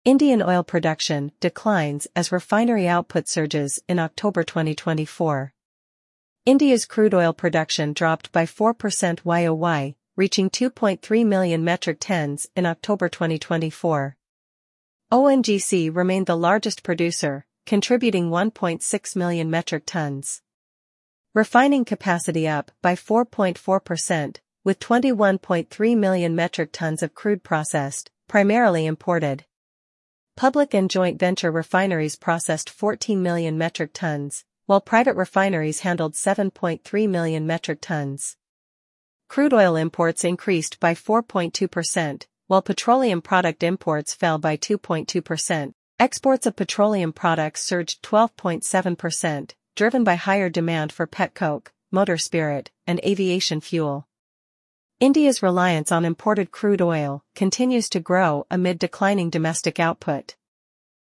Indian oil production declines as refinery output surges in October 2024. India's crude oil production dropped by 4% YoY, reaching 2.3 million metric tons in October 2024. ONGC remained the largest producer, contributing 1.6 million metric tons. Refining capacity up by 4.4%, with 21.3 million metric tons of crude processed, primarily imported. Public and joint venture refineries processed 14 million metric tons, while private refineries handled 7.3 million metric tons. Crude oil imports increased by 4.2%, while petroleum product imports fell by 2.2%. Exports of petroleum products surged 12.7%, driven by higher demand for petcoke, motor spirit, and aviation fuel. India's reliance on imported crude oil continues to grow amid declining domestic output.